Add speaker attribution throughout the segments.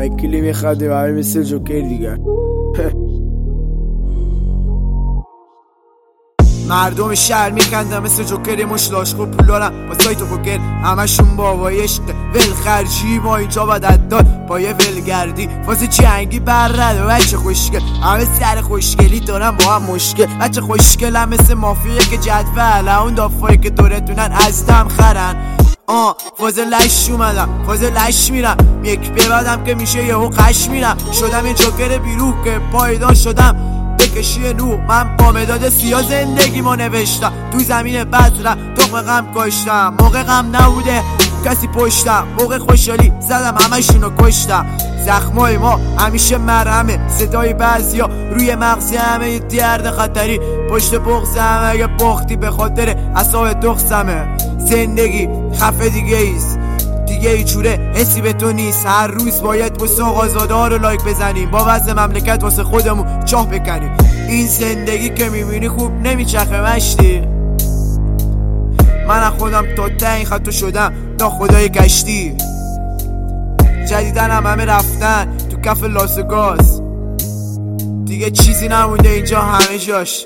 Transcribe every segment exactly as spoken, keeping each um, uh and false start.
Speaker 1: وکیلی میخوادیم همه مثل جوکر دیگه. مردم شهر میخندن مثل جوکر، مش لاشخور پولارم با سایت و پوکر، همشون بابای عشق ولخرجی. ما اینجا باید عداد با یه ولگردی واسه جنگی برد و بچه خوشگل، همه سر خوشگلی دارن با هم مشکل. بچه خوشگل هم مثل مافیه که جدول اون دافایی که دورتونن از دم خرن. آه فازه لش اومدم، فازه لش میرم، یک ببادم که میشه یهو قش میرم. شدم یه جوکر بیروح که پایدار شدم بکشی نو. من با مداد سیاه زندگی ما نوشتم، تو زمین بذرم تخم غم کاشتم. موقع غم نبوده کسی پشتم، موقع خوشحالی زدم همشونو کشتم. زخمای ما همیشه مرهمه، صدای بعضیا روی مغزی همه یه درد خطری. پشت بغزم اگه باختی به خاطر اصاب دخسمه. زندگی خفه دیگه ایست دیگه ای جوره حسی به تو نیست. هر روز باید واسه آقازاده ها رو لایک بزنیم، با وضع مملکت واسه خودمون چاه بکنیم. این زندگی که میبینی خوب نمیچخه مشتی. من از خودم تا ته این خطو شدم تا خدای کشتی. جدیدن هم همه رفتن تو کف لاسگاز، دیگه چیزی نمونده اینجا همه جاش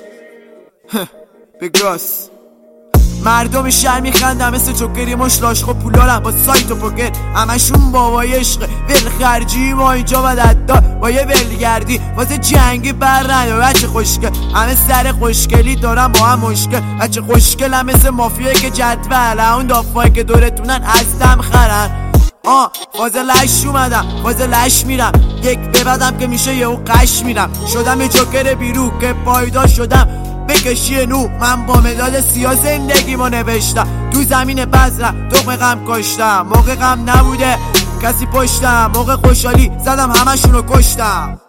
Speaker 1: بگراس. مردم شهر میخندن مثل جوکری، مش لاشخور پولارم با سایت و پوکر، همشون بابای عشق ولخرجی. ما اینجا باید عداد با یه ولگردی واسه جنگی برد و بچه خوشگل، همه سر خوشگلی دارن با هم مشکل. بچه خوشگل هم مثل مافیه که جدول اون دافایی که دورتونن از دم خرن. آه فازه لش اومدم، فازه لش میرم، یک ببادم که میشه یهو قش میرم. شدم یه جوکر بیروح که پایدار شدم بکشی نو. من با مداد سیاه زندگی ما نوشتم، تو زمین بذرم تخم غم کاشتم. موقع غم نبوده کسی پشتم، موقع خوشحالی زدم همشونو کشتم.